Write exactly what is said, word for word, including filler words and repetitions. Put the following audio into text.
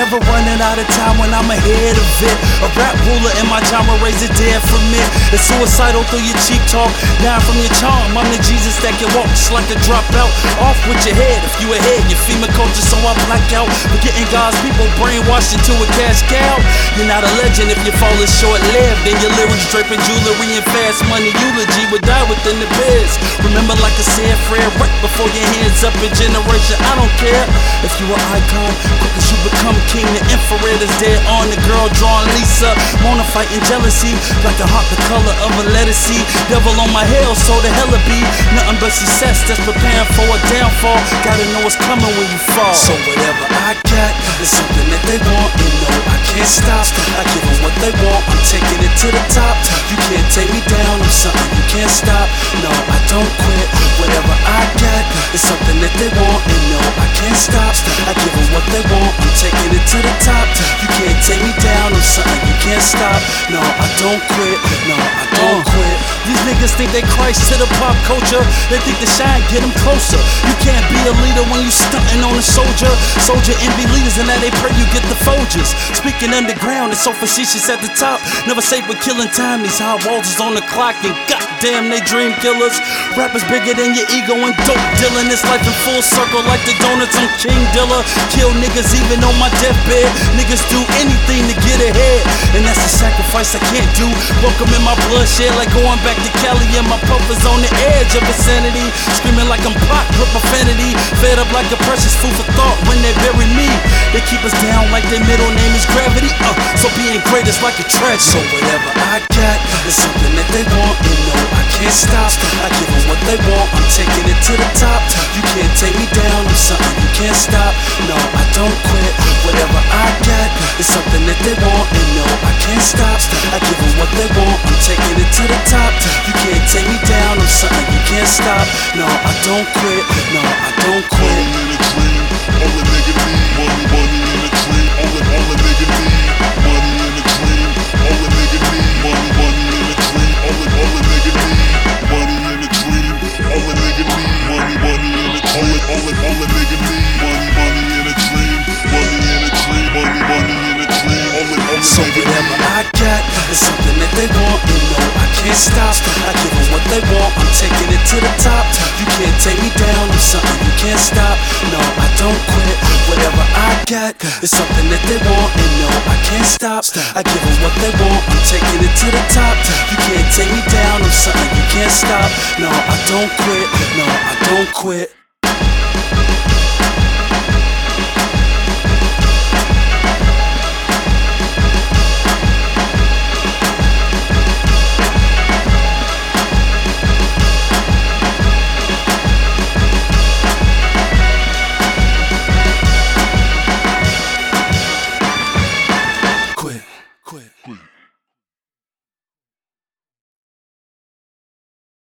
never running out of time when I'm ahead of it. A rap ruler in my genre, raise it dead for me. It's suicidal through your cheap talk, down from your charm. I'm the Jesus that can walk just like a dropout. Off with your head, if you ahead, your female culture, so I black out. Forgetting God's people, brainwashed into a cash cow. You're not a legend if you're falling short-lived. And your lyrics draping jewelry and fast money eulogy would die within the biz. Remember, like I said, Fred, right before your hands up in generation, I don't care if you an icon, quick as you become king. The infrared is dead on the girl drawing Lisa. Mona fighting jealousy, like a heart the color of a letter C. Devil on my hell, so the hell it be. Nothing but success that's preparing for a downfall. Gotta know what's coming when you fall. So whatever I got is something that they want, and no, I can't stop. I give them what they want, I'm taking it to the top. You can't take me down, I'm something you can't stop. No, I don't quit. Whatever I got is something that they want, and no, I can't stop. I give them what they want, I'm taking it to the top. You can't take me down, I'm something you can't stop. No, I don't quit. No, I don't quit. These niggas think they Christ to the pop culture. They think the shine get them closer. You can't be a leader when you stunting on a soldier. Soldier envy leaders and now they pray you get the Folgers. Speaking underground, it's so facetious at the top. Never safe with killing time. These high walls is on the clock and goddamn they dream killers. Rappers bigger than your ego and dope dealing. This life in full circle like the donuts. I'm King Dilla. Kill niggas even on my deathbed. Niggas do anything to get ahead, and that's a sacrifice I can't do. Welcome in my bloodshed like going back to Cali, and my puppers on the edge of insanity. Screaming like I'm Pac with profanity. Fed up like a precious food for thought when they bury me. They keep us down like their middle name is gravity. Uh, so being great is like a tragedy. So whatever I got is something that they want, and no, I can't stop. I give them what they want, I'm taking it to the top. You can't take me down, I'm something you can't stop. No, I don't quit. Whatever I got is something that they want, and no, I can't stop. I give them what they want, I'm taking it to the top. You can't take me down, I'm something you can't stop. No, I don't quit. No, I don't quit. Money in a dream, all a nigga need. Money, money in a dream, all a, all a nigga need. Money in a dream, all a nigga need. Money, money in a dream, all a, all a nigga need. Money in a dream, all a nigga need. Money, money in a dream, all a, all a nigga need. Money, money in a dream, money in a dream, money, money in a dream, all a, all a so nigga whatever need. I got is something that they want, and no, I can't stop. I give them what they want, I'm taking it to the top. You can't take me down, I'm something you can't stop. No, I don't quit. Whatever I got is something that they want, and no, I can't stop. I give them what they want, I'm taking it to the top. You can't take me down, I'm something you can't stop. No, I don't quit. No, I don't quit.